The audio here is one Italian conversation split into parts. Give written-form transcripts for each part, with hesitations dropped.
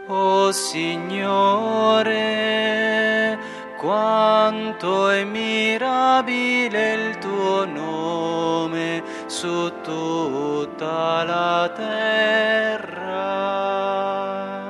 O Signore, quanto è mirabile il tuo nome su tutta la terra.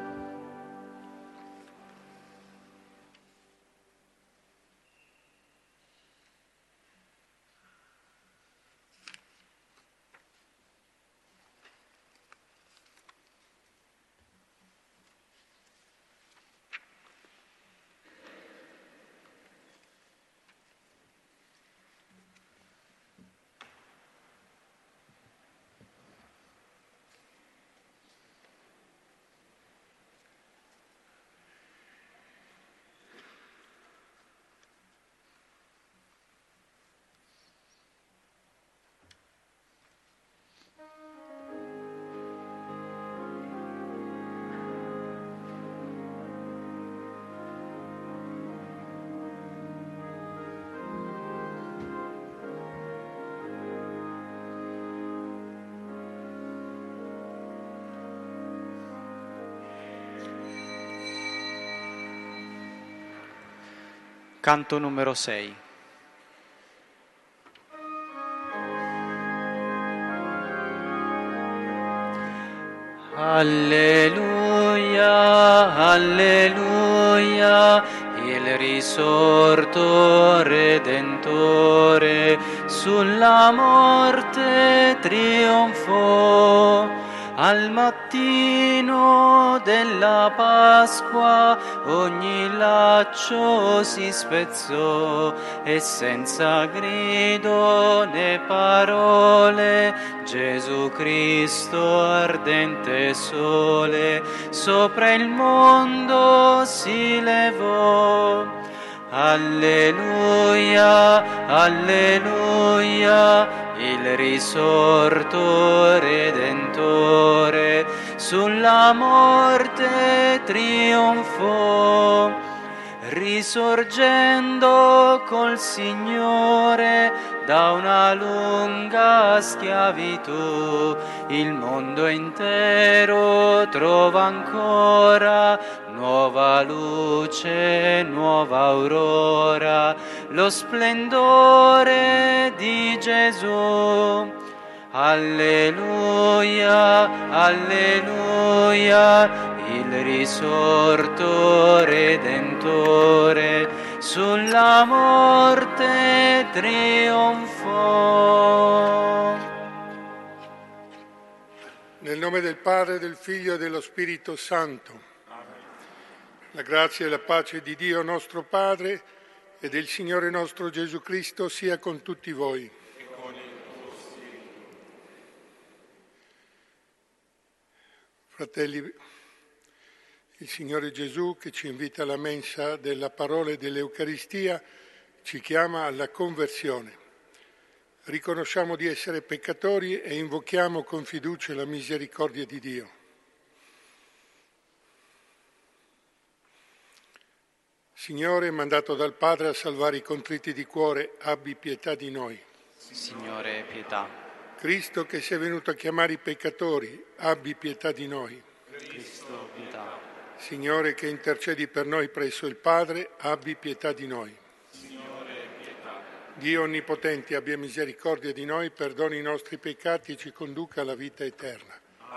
Canto numero 6. Alleluia, alleluia, il risorto Redentore sulla morte trionfò. Al mattino della Pasqua ogni laccio si spezzò e senza grido né parole Gesù Cristo ardente sole sopra il mondo si levò. Alleluia, alleluia, il risorto Redentore sulla morte trionfò. Risorgendo col Signore da una lunga schiavitù, il mondo intero trova ancora nuova luce, nuova aurora, lo splendore di Gesù. Alleluia, alleluia, il risorto Redentore sulla morte trionfò. Nel nome del Padre, del Figlio e dello Spirito Santo. Amen. La grazia e la pace di Dio nostro Padre e del Signore nostro Gesù Cristo sia con tutti voi. E con il tuo spirito. Fratelli, il Signore Gesù, che ci invita alla mensa della parola e dell'Eucaristia, ci chiama alla conversione. Riconosciamo di essere peccatori e invochiamo con fiducia la misericordia di Dio. Signore, mandato dal Padre a salvare i contriti di cuore, abbi pietà di noi. Signore, pietà. Cristo, che sei venuto a chiamare i peccatori, abbi pietà di noi. Cristo, pietà. Signore, che intercedi per noi presso il Padre, abbi pietà di noi. Signore, pietà. Dio Onnipotente, abbia misericordia di noi, perdoni i nostri peccati e ci conduca alla vita eterna.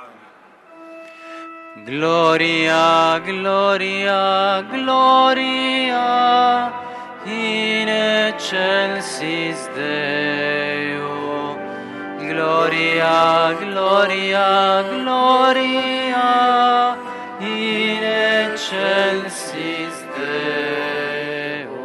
Amen. Gloria, gloria, gloria, in excelsis Deo. Gloria, gloria, gloria, in excelsis Deo.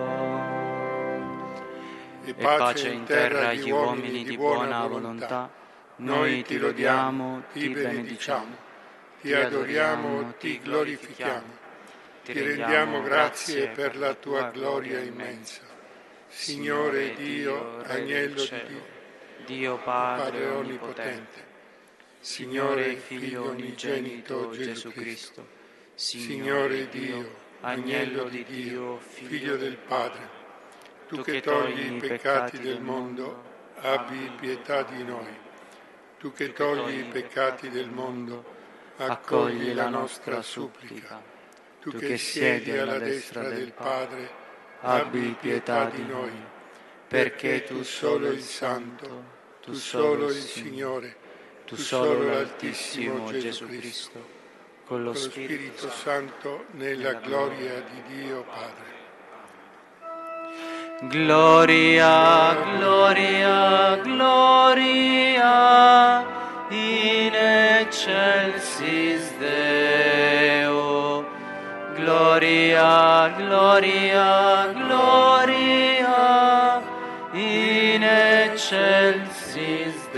E pace in terra agli uomini di buona volontà. Noi ti lodiamo, ti benediciamo, ti adoriamo, ti glorifichiamo, ti rendiamo grazie per la tua gloria immensa. Signore Dio, Agnello di Dio, Dio Padre Onnipotente, Signore Figlio unigenito Gesù Cristo, Signore Dio, Agnello di Dio, Figlio del Padre, tu che togli i peccati del mondo, abbi pietà di noi. Tu che togli i peccati del mondo, accogli la nostra supplica. Tu che siedi alla destra del Padre, abbi pietà di noi, perché tu solo il Santo, tu solo il Signore, tu solo l'Altissimo Gesù Cristo, con con lo Spirito Santo, nella gloria di Dio Padre. Gloria, gloria, gloria, in excelsis Deo. Gloria, gloria, gloria, in excelsis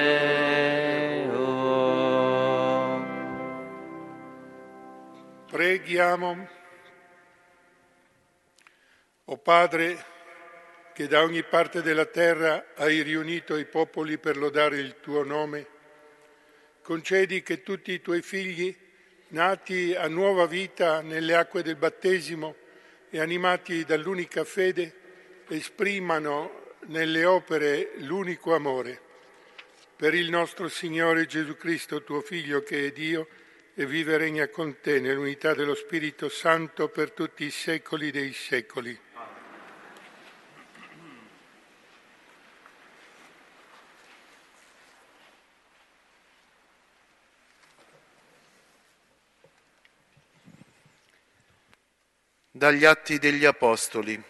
Deo. Preghiamo. O Padre, che da ogni parte della terra hai riunito i popoli per lodare il tuo nome, concedi che tutti i tuoi figli, nati a nuova vita nelle acque del battesimo e animati dall'unica fede, esprimano nelle opere l'unico amore. Per il nostro Signore Gesù Cristo, tuo Figlio, che è Dio e vive e regna con te nell'unità dello Spirito Santo per tutti i secoli dei secoli. Dagli Atti degli Apostoli.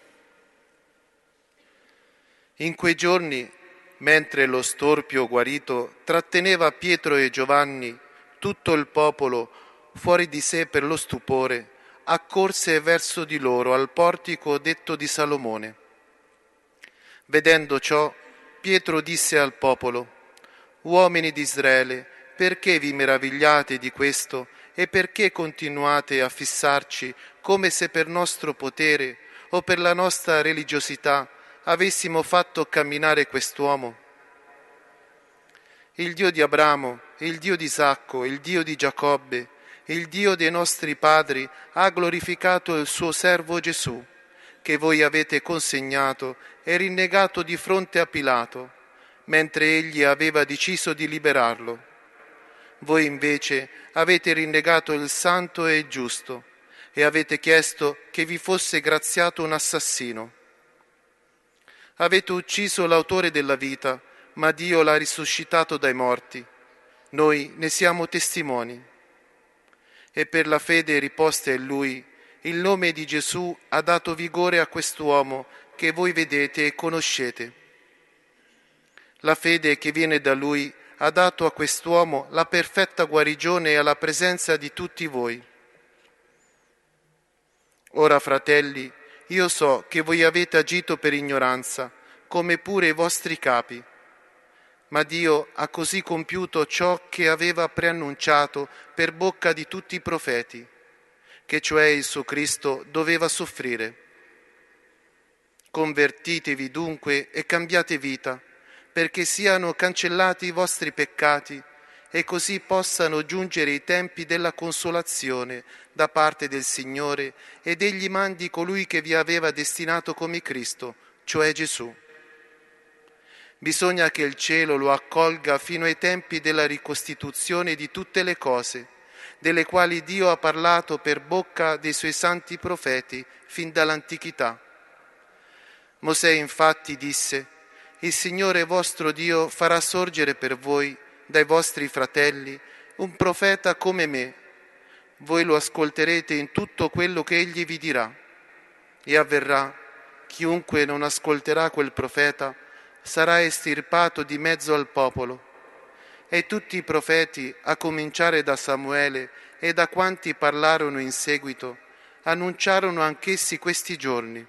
In quei giorni, mentre lo storpio guarito tratteneva Pietro e Giovanni, tutto il popolo, fuori di sé per lo stupore, accorse verso di loro al portico detto di Salomone. Vedendo ciò, Pietro disse al popolo: «Uomini di Israele, perché vi meravigliate di questo e perché continuate a fissarci come se per nostro potere o per la nostra religiosità avessimo fatto camminare quest'uomo? Il Dio di Abramo, il Dio di Isacco, il Dio di Giacobbe, il Dio dei nostri padri ha glorificato il suo servo Gesù, che voi avete consegnato e rinnegato di fronte a Pilato, mentre egli aveva deciso di liberarlo. Voi invece avete rinnegato il santo e il giusto e avete chiesto che vi fosse graziato un assassino. Avete ucciso l'autore della vita, ma Dio l'ha risuscitato dai morti. Noi ne siamo testimoni. E per la fede riposta in Lui, il nome di Gesù ha dato vigore a quest'uomo che voi vedete e conoscete. La fede che viene da Lui ha dato a quest'uomo la perfetta guarigione alla presenza di tutti voi. Ora, fratelli, io so che voi avete agito per ignoranza, come pure i vostri capi, ma Dio ha così compiuto ciò che aveva preannunciato per bocca di tutti i profeti, che cioè il suo Cristo doveva soffrire. Convertitevi dunque e cambiate vita, perché siano cancellati i vostri peccati e così possano giungere i tempi della consolazione da parte del Signore ed egli mandi colui che vi aveva destinato come Cristo, cioè Gesù. Bisogna che il cielo lo accolga fino ai tempi della ricostituzione di tutte le cose, delle quali Dio ha parlato per bocca dei suoi santi profeti fin dall'antichità. Mosè infatti disse: «Il Signore vostro Dio farà sorgere per voi, dai vostri fratelli, un profeta come me. Voi lo ascolterete in tutto quello che egli vi dirà. E avverrà, chiunque non ascolterà quel profeta sarà estirpato di mezzo al popolo». E tutti i profeti, a cominciare da Samuele e da quanti parlarono in seguito, annunciarono anch'essi questi giorni.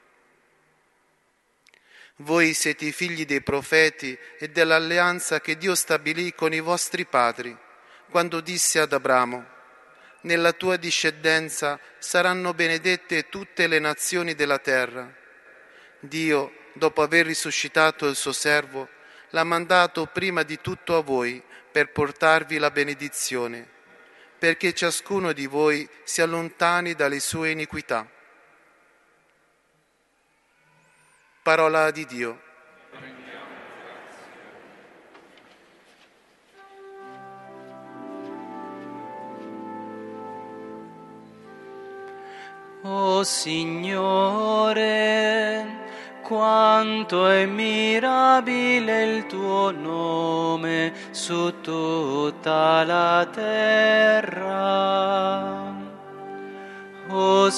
Voi siete i figli dei profeti e dell'alleanza che Dio stabilì con i vostri padri, quando disse ad Abramo: «Nella tua discendenza saranno benedette tutte le nazioni della terra». Dio, dopo aver risuscitato il suo servo, l'ha mandato prima di tutto a voi per portarvi la benedizione, perché ciascuno di voi si allontani dalle sue iniquità. Parola di Dio. O Signore, quanto è mirabile il tuo nome su tutta la terra. O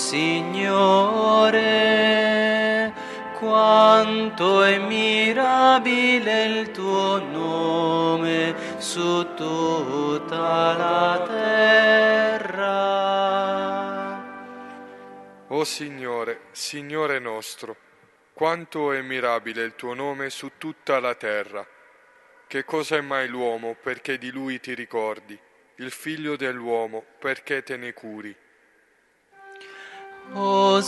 Signore, quanto è mirabile il tuo nome su tutta la terra. O Signore, Signore nostro, quanto è mirabile il tuo nome su tutta la terra. Che cosa è mai l'uomo perché di lui ti ricordi, il figlio dell'uomo perché te ne curi? O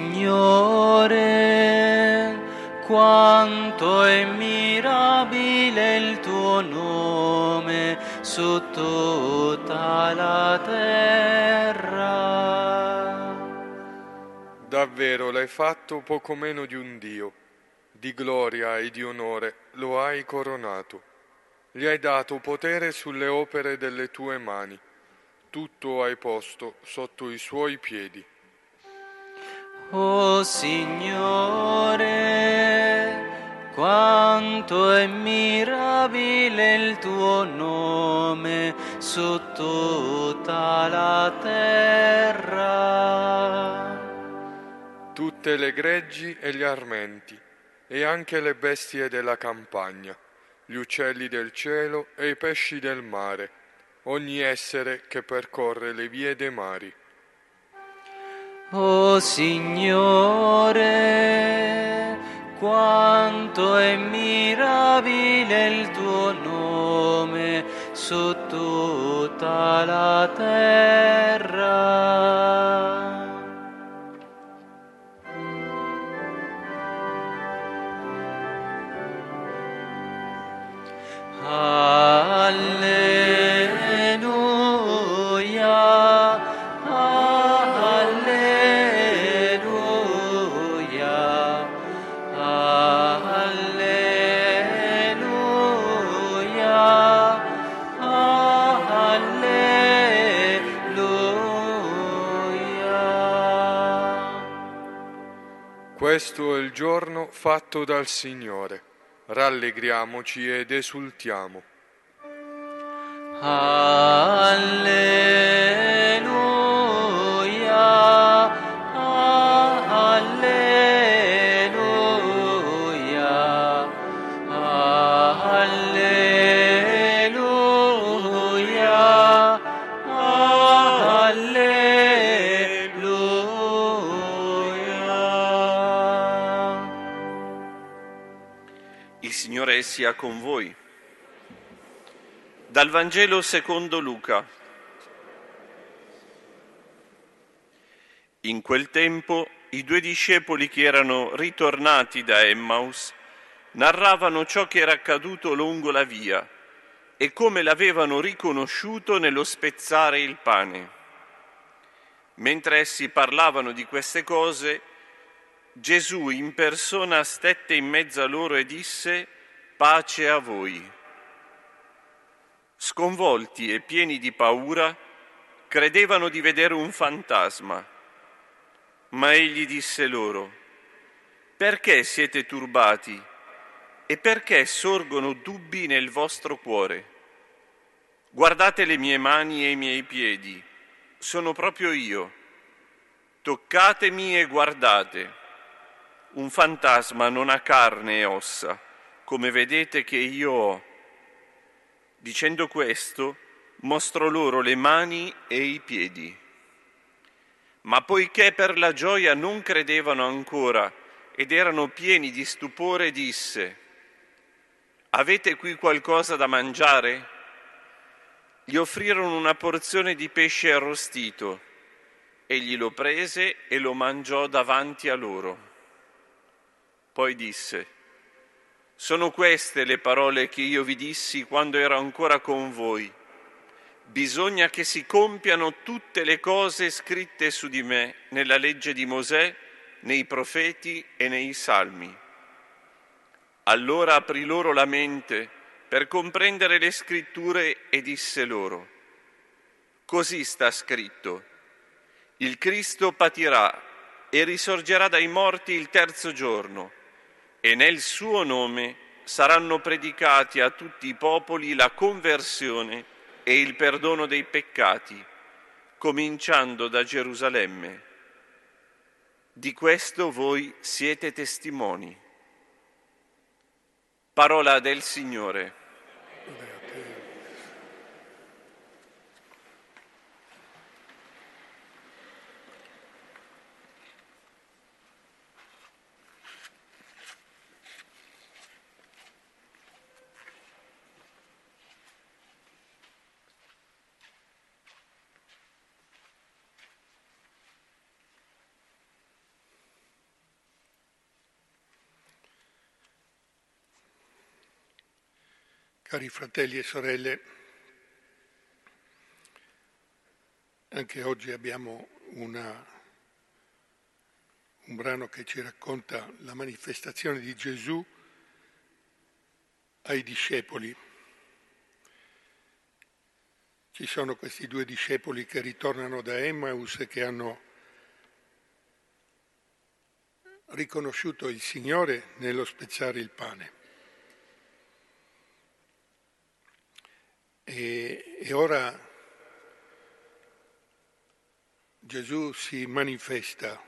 Signore, quanto è mirabile il tuo nome su tutta la terra. Davvero l'hai fatto poco meno di un Dio, di gloria e di onore lo hai coronato. Gli hai dato potere sulle opere delle tue mani, tutto hai posto sotto i suoi piedi. O Signore, quanto è mirabile il tuo nome su tutta la terra. Tutte le greggi e gli armenti, e anche le bestie della campagna, gli uccelli del cielo e i pesci del mare, ogni essere che percorre le vie dei mari. O Signore, quanto è mirabile il tuo nome su tutta la terra. Alleluia, alleluia, alleluia, alleluia. Questo è il giorno fatto dal Signore. Rallegriamoci ed esultiamo. Alleluia, alleluia, alleluia, alleluia. Il Signore sia con voi. Dal Vangelo secondo Luca. In quel tempo i 2 discepoli che erano ritornati da Emmaus narravano ciò che era accaduto lungo la via e come l'avevano riconosciuto nello spezzare il pane. Mentre essi parlavano di queste cose, Gesù in persona stette in mezzo a loro e disse: «Pace a voi». Sconvolti e pieni di paura, credevano di vedere un fantasma. Ma egli disse loro: «Perché siete turbati e perché sorgono dubbi nel vostro cuore? Guardate le mie mani e i miei piedi, sono proprio io. Toccatemi e guardate. Un fantasma non ha carne e ossa, come vedete che io ho». Dicendo questo, mostrò loro le mani e i piedi. Ma poiché per la gioia non credevano ancora ed erano pieni di stupore, disse: «Avete qui qualcosa da mangiare?» Gli offrirono una porzione di pesce arrostito. Egli lo prese e lo mangiò davanti a loro. Poi disse: «Sono queste le parole che io vi dissi quando ero ancora con voi. Bisogna che si compiano tutte le cose scritte su di me nella legge di Mosè, nei profeti e nei salmi». Allora aprì loro la mente per comprendere le scritture e disse loro: «Così sta scritto: Il Cristo patirà e risorgerà dai morti il terzo giorno, e nel suo nome saranno predicati a tutti i popoli la conversione e il perdono dei peccati, cominciando da Gerusalemme. Di questo voi siete testimoni. Parola del Signore. Cari fratelli e sorelle, anche oggi abbiamo un brano che ci racconta la manifestazione di Gesù ai discepoli. Ci sono questi due discepoli che ritornano da Emmaus e che hanno riconosciuto il Signore nello spezzare il pane. E ora Gesù si manifesta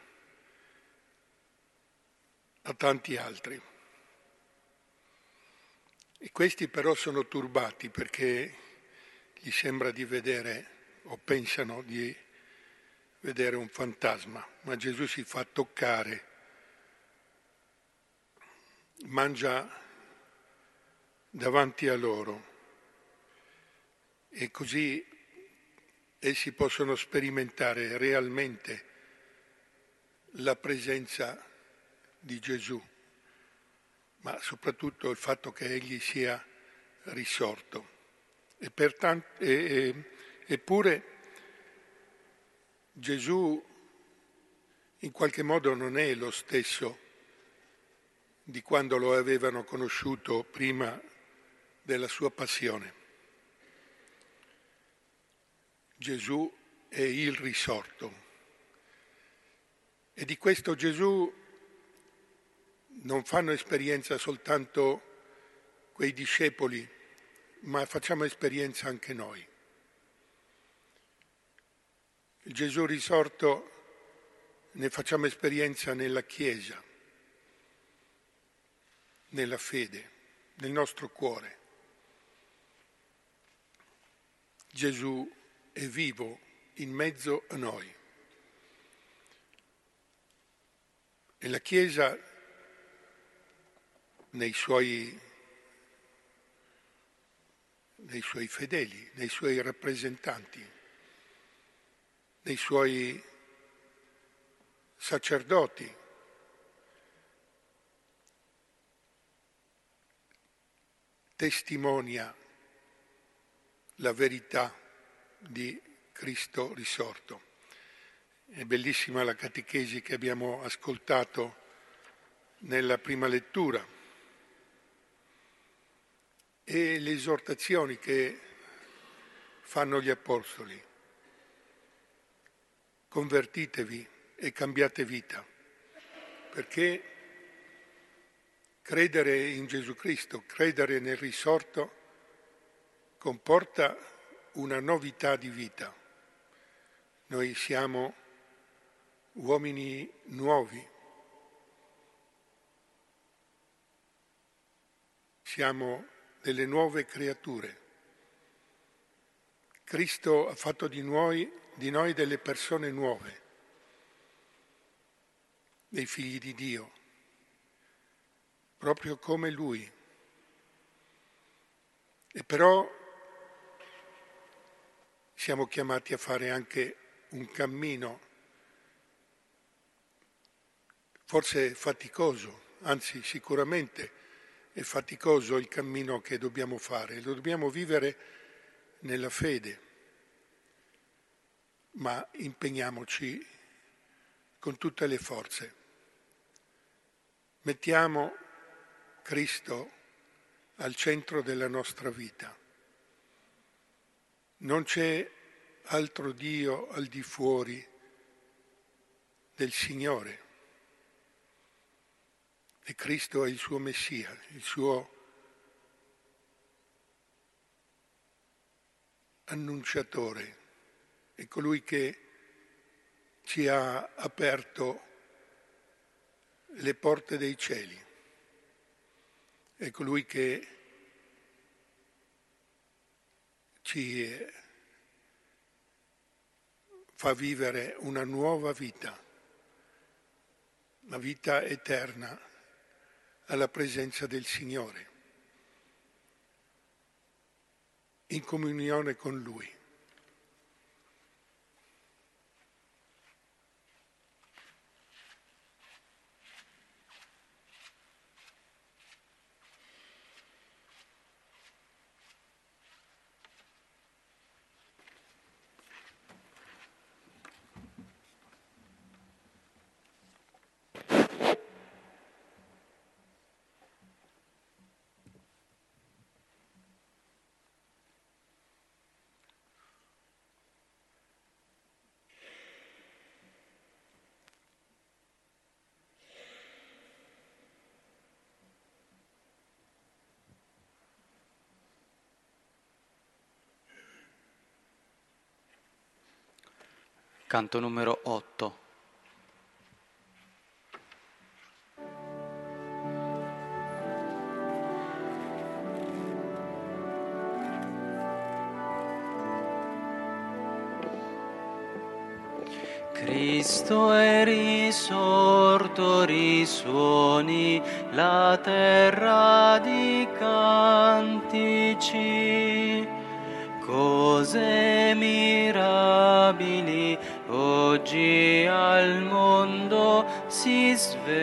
a tanti altri. E questi però sono turbati perché gli sembra di vedere, o pensano di vedere un fantasma, ma Gesù si fa toccare, mangia davanti a loro e così essi possono sperimentare realmente la presenza di Gesù, ma soprattutto il fatto che egli sia risorto. Eppure Gesù in qualche modo non è lo stesso di quando lo avevano conosciuto prima della sua passione. Gesù è il risorto e di questo Gesù non fanno esperienza soltanto quei discepoli, ma facciamo esperienza anche noi. Il Gesù risorto ne facciamo esperienza nella Chiesa, nella fede, nel nostro cuore. Gesù è vivo in mezzo a noi. E la Chiesa, nei suoi fedeli, nei suoi rappresentanti, nei suoi sacerdoti, testimonia la verità di Cristo risorto. È bellissima la catechesi che abbiamo ascoltato nella prima lettura e le esortazioni che fanno gli apostoli. Convertitevi e cambiate vita, perché credere in Gesù Cristo, credere nel risorto, comporta una novità di vita. Noi siamo uomini nuovi, siamo delle nuove creature. Cristo ha fatto di noi delle persone nuove, dei figli di Dio, proprio come Lui. E però siamo chiamati a fare anche un cammino, forse faticoso, anzi sicuramente è faticoso il cammino che dobbiamo fare, lo dobbiamo vivere nella fede, ma impegniamoci con tutte le forze. Mettiamo Cristo al centro della nostra vita. Non c'è altro Dio al di fuori del Signore. E Cristo è il suo Messia, il suo annunciatore, è colui che ci ha aperto le porte dei cieli, è colui che ci fa vivere una nuova vita, una vita eterna alla presenza del Signore, in comunione con Lui. Canto numero 8. Cristo è risorto, risuoni la terra di cantici, cose mirabili oggi al mondo si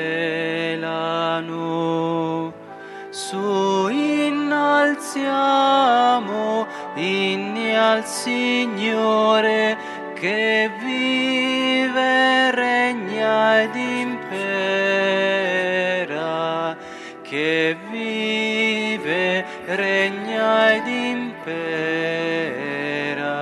svelano. Su innalziamo inni al Signore che vive, regna ed impera, che vive, regna ed impera.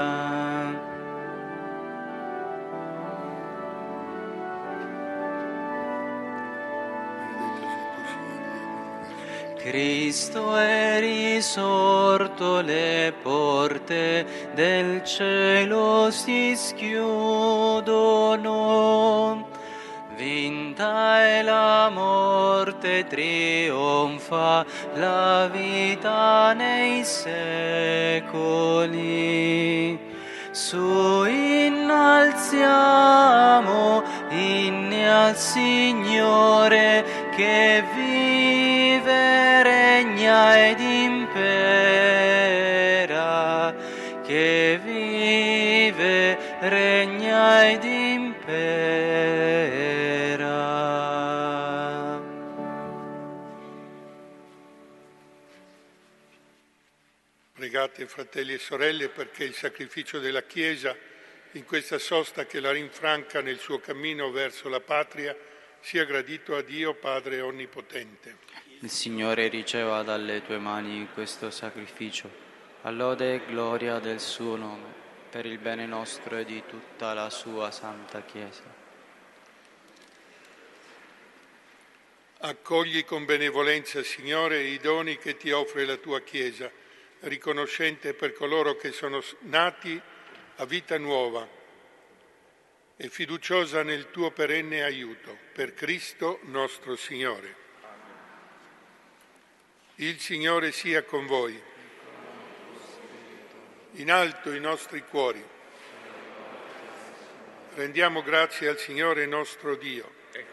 Cristo è risorto, le porte del cielo si schiudono, vinta è la morte, trionfa la vita nei secoli. Su innalziamo inni al Signore che vive, regna ed impera, che vive, regna ed impera. Pregate, fratelli e sorelle, perché il sacrificio della Chiesa in questa sosta che la rinfranca nel suo cammino verso la patria sia gradito a Dio Padre Onnipotente. Il Signore riceva dalle tue mani questo sacrificio, a lode e gloria del suo nome, per il bene nostro e di tutta la sua Santa Chiesa. Accogli con benevolenza, Signore, i doni che ti offre la tua Chiesa, riconoscente per coloro che sono nati a vita nuova e fiduciosa nel tuo perenne aiuto, per Cristo nostro Signore. Il Signore sia con voi. In alto i nostri cuori. Rendiamo grazie al Signore nostro Dio.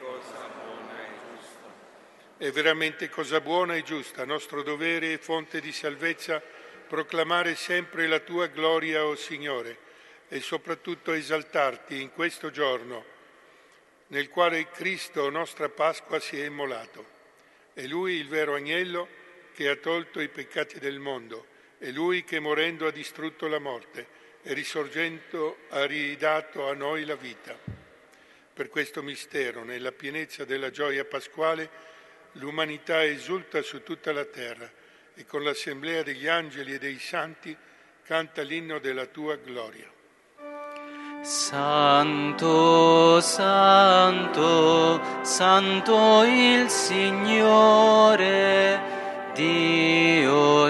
È veramente cosa buona e giusta, nostro dovere e fonte di salvezza, proclamare sempre la tua gloria, o Signore, e soprattutto esaltarti in questo giorno, nel quale Cristo, nostra Pasqua, si è immolato. È Lui il vero agnello che ha tolto i peccati del mondo, è Lui che morendo ha distrutto la morte e risorgendo ha ridato a noi la vita. Per questo mistero, nella pienezza della gioia pasquale, l'umanità esulta su tutta la terra e con l'assemblea degli angeli e dei santi canta l'inno della tua gloria. Santo, santo, santo il Signore, Dio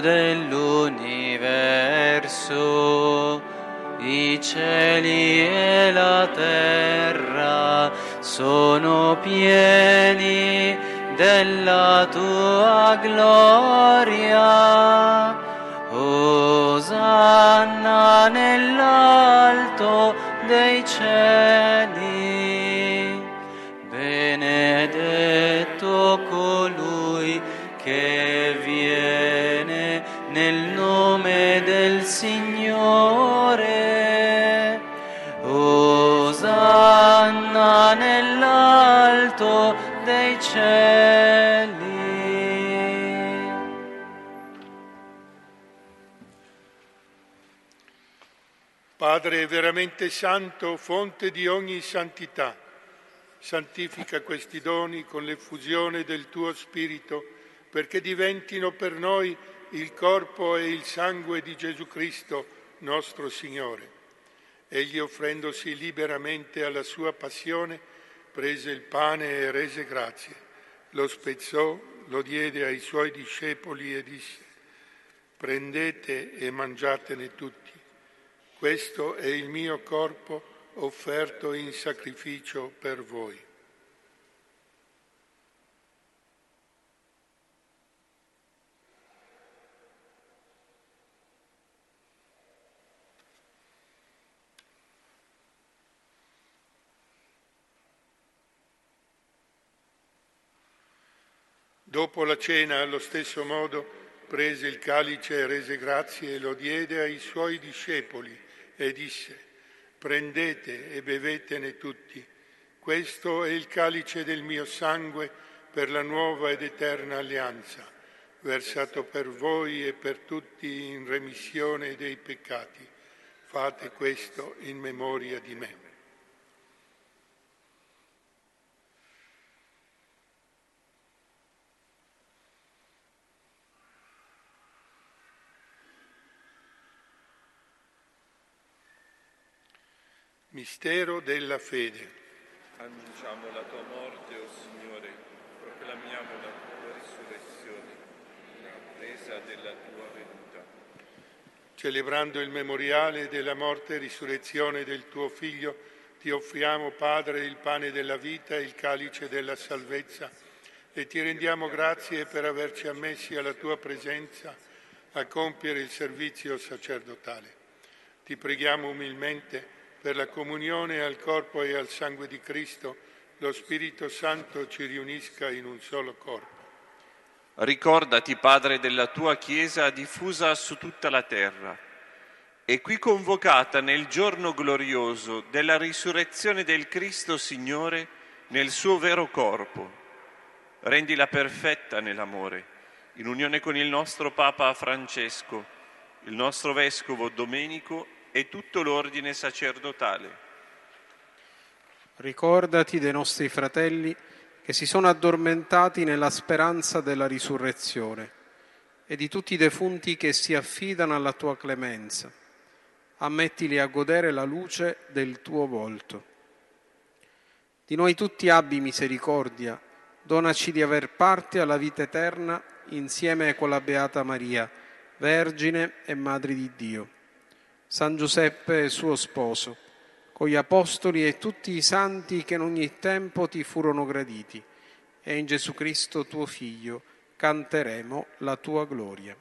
dell'universo. I cieli e la terra sono pieni della tua gloria. Osanna nell'alto dei cieli. Benedetto colui che viene nel nome del Signore. Osanna nell'alto dei cieli. Padre veramente santo, fonte di ogni santità, santifica questi doni con l'effusione del tuo Spirito, perché diventino per noi il corpo e il sangue di Gesù Cristo, nostro Signore. Egli, offrendosi liberamente alla sua passione, prese il pane e rese grazie, lo spezzò, lo diede ai suoi discepoli e disse: prendete e mangiatene tutti. Questo è il mio corpo offerto in sacrificio per voi. Dopo la cena, allo stesso modo, prese il calice e rese grazie e lo diede ai suoi discepoli e disse: prendete e bevetene tutti. Questo è il calice del mio sangue per la nuova ed eterna alleanza, versato per voi e per tutti in remissione dei peccati. Fate questo in memoria di me. Mistero della fede. Annunciamo la tua morte, o Signore, proclamiamo la tua risurrezione, in attesa della tua venuta. Celebrando il memoriale della morte e risurrezione del tuo Figlio, ti offriamo, Padre, il pane della vita e il calice della salvezza, e ti rendiamo grazie per averci ammessi alla tua presenza a compiere il servizio sacerdotale. Ti preghiamo umilmente per la comunione al corpo e al sangue di Cristo, lo Spirito Santo ci riunisca in un solo corpo. Ricordati, Padre, della tua Chiesa diffusa su tutta la terra e qui convocata nel giorno glorioso della risurrezione del Cristo Signore nel suo vero corpo. Rendila perfetta nell'amore, in unione con il nostro Papa Francesco, il nostro Vescovo Domenico e tutto l'ordine sacerdotale. Ricordati dei nostri fratelli che si sono addormentati nella speranza della risurrezione e di tutti i defunti che si affidano alla tua clemenza. Ammettili a godere la luce del tuo volto. Di noi tutti abbi misericordia, donaci di aver parte alla vita eterna insieme con la Beata Maria, Vergine e Madre di Dio, San Giuseppe suo sposo, con gli Apostoli e tutti i santi che in ogni tempo ti furono graditi, e in Gesù Cristo tuo Figlio canteremo la tua gloria.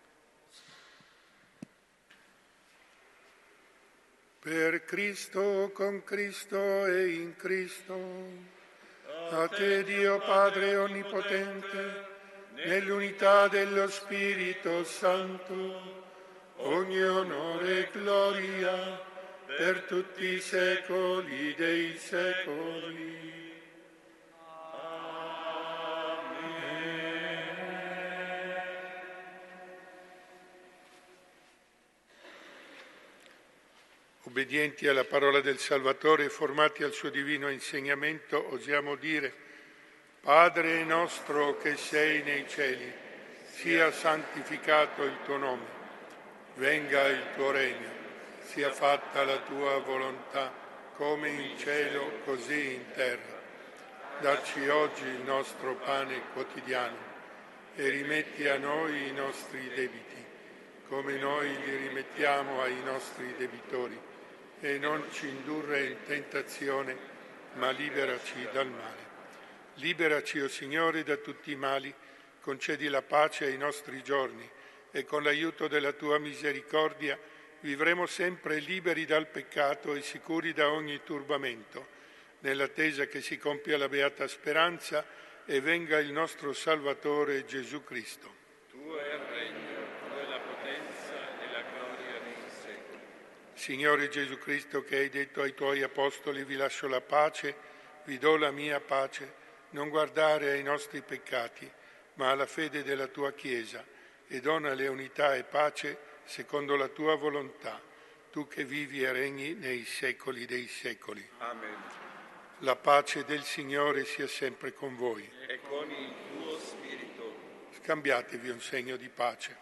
Per Cristo, con Cristo e in Cristo, a te Dio Padre Onnipotente, nell'unità dello Spirito Santo, ogni onore e gloria per tutti i secoli dei secoli. Obbedienti alla parola del Salvatore e formati al suo divino insegnamento, osiamo dire: Padre nostro che sei nei cieli, sia santificato il tuo nome. Venga il tuo regno, sia fatta la tua volontà, come in cielo così in terra. Dacci oggi il nostro pane quotidiano e rimetti a noi i nostri debiti, come noi li rimettiamo ai nostri debitori, e non ci indurre in tentazione, ma liberaci dal male. Liberaci, o Signore, da tutti i mali, concedi la pace ai nostri giorni e con l'aiuto della tua misericordia vivremo sempre liberi dal peccato e sicuri da ogni turbamento, nell'attesa che si compia la beata speranza e venga il nostro Salvatore Gesù Cristo. Tuo è il regno, tua è la potenza e la gloria nei secoli. Signore Gesù Cristo, che hai detto ai tuoi apostoli: vi lascio la pace, vi do la mia pace, non guardare ai nostri peccati, ma alla fede della tua Chiesa, e donale unità e pace secondo la tua volontà, tu che vivi e regni nei secoli dei secoli. Amen. La pace del Signore sia sempre con voi. E con il tuo spirito. Scambiatevi un segno di pace.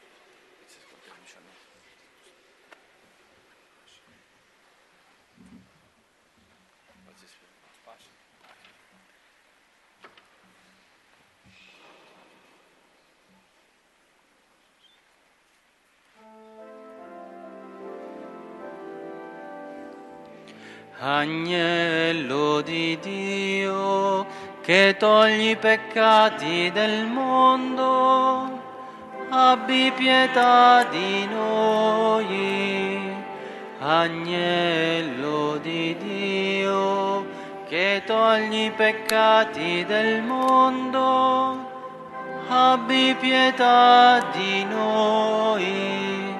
Agnello di Dio, che togli i peccati del mondo, abbi pietà di noi. Agnello di Dio, che togli i peccati del mondo, abbi pietà di noi.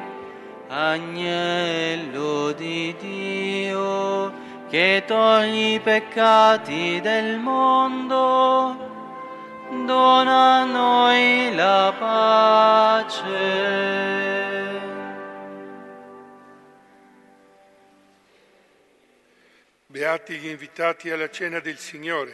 Agnello di Dio, che togli i peccati del mondo, dona a noi la pace. Beati gli invitati alla cena del Signore.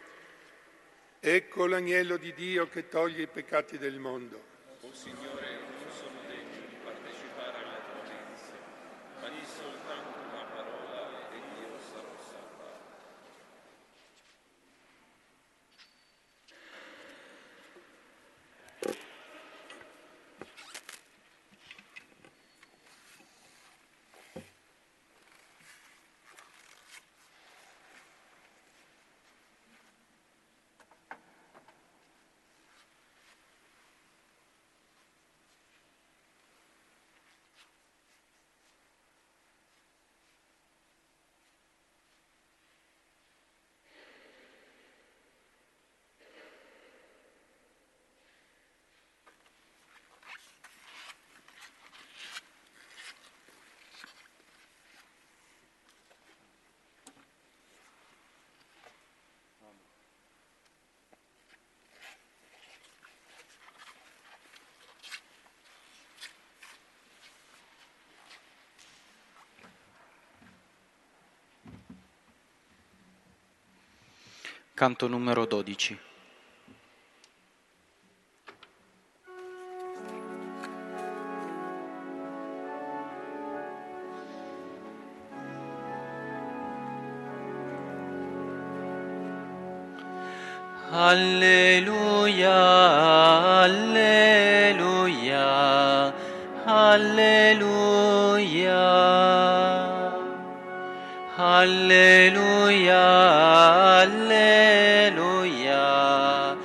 Ecco l'agnello di Dio che toglie i peccati del mondo. O Signore, non sono degno di partecipare alla tua mensa, ma di soltanto una parola ed io sarò salvato. Canto numero 12. Alleluia, alleluia, alleluia. Alleluia, alleluia,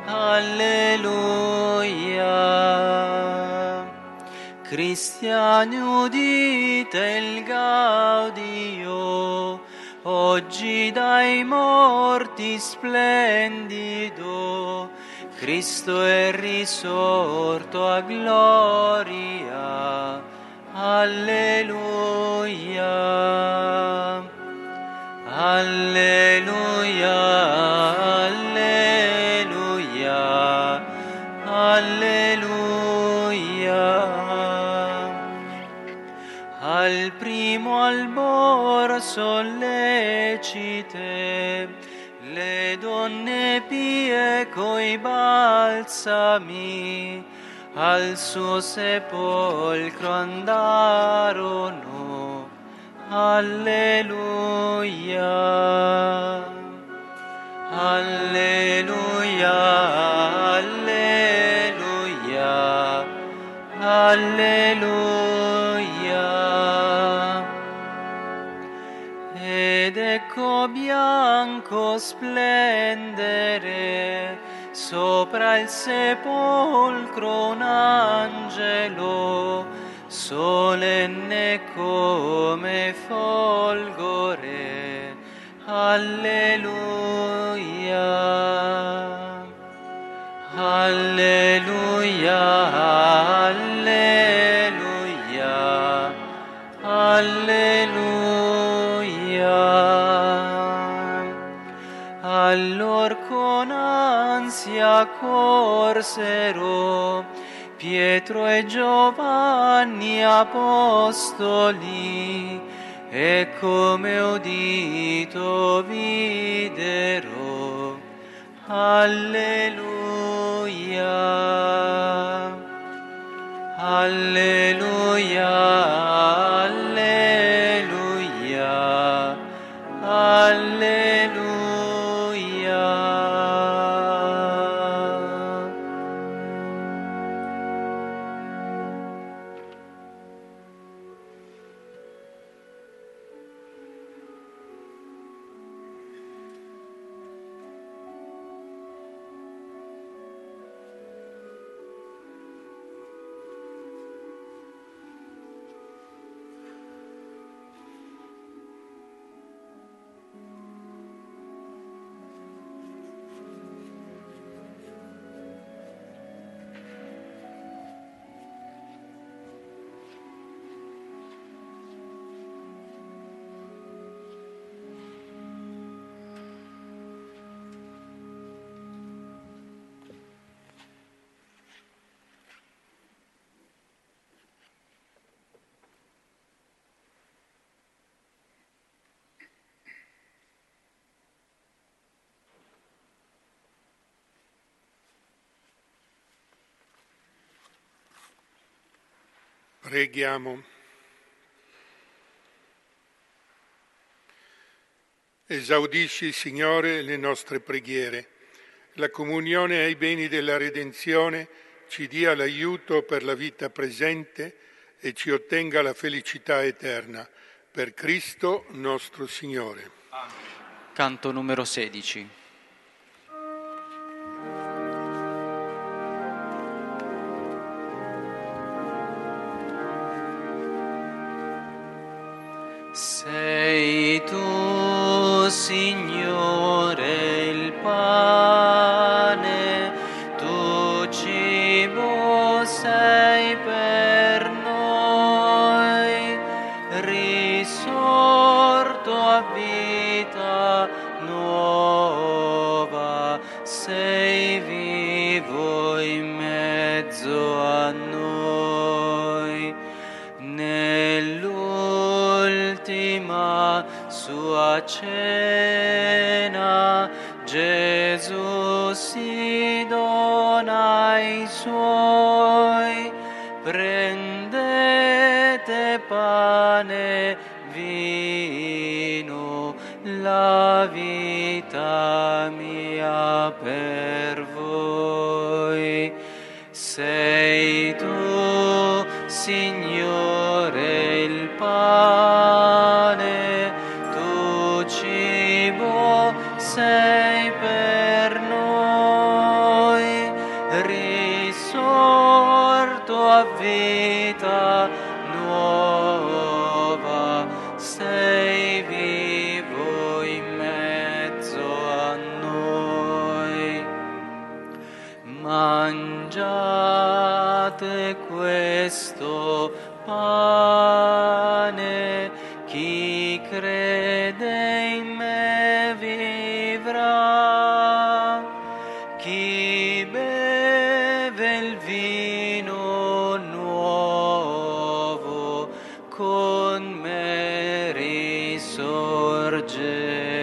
alleluia. Cristiani, udite il gaudio, oggi dai morti splendido, Cristo è risorto a gloria. Alleluia. Alleluia, alleluia, alleluia. Al primo albor sollecite le donne pie coi balsami, al suo sepolcro andarono. Alleluia, alleluia, alleluia, alleluia. Ed ecco bianco splendere sopra il sepolcro un angelo, solenne come folgore. Alleluia, alleluia, alleluia, alleluia. Allor con ansia corsero Pietro e Giovanni apostoli, e come udito videro. Alleluia, alleluia, alleluia, alleluia. Preghiamo. Esaudisci, Signore, le nostre preghiere. La comunione ai beni della redenzione ci dia l'aiuto per la vita presente e ci ottenga la felicità eterna. Per Cristo nostro Signore. Amen. Canto numero 16. Sei tu, Signore, il pane, tu cibo sei per noi, risorto a vita nuova, sei vivo in mezzo a noi. Nell'ultima sua cena Gesù si dona ai suoi. Prendete pane, vino, la vita mia per voi. Sei tu, Signore, il pane, tu cibo sei per noi, risorto a vita nuova, sei vivo in mezzo a noi. Mangiate questo pane, chi crede in me vivrà, chi beve il vino nuovo con me risorgerà.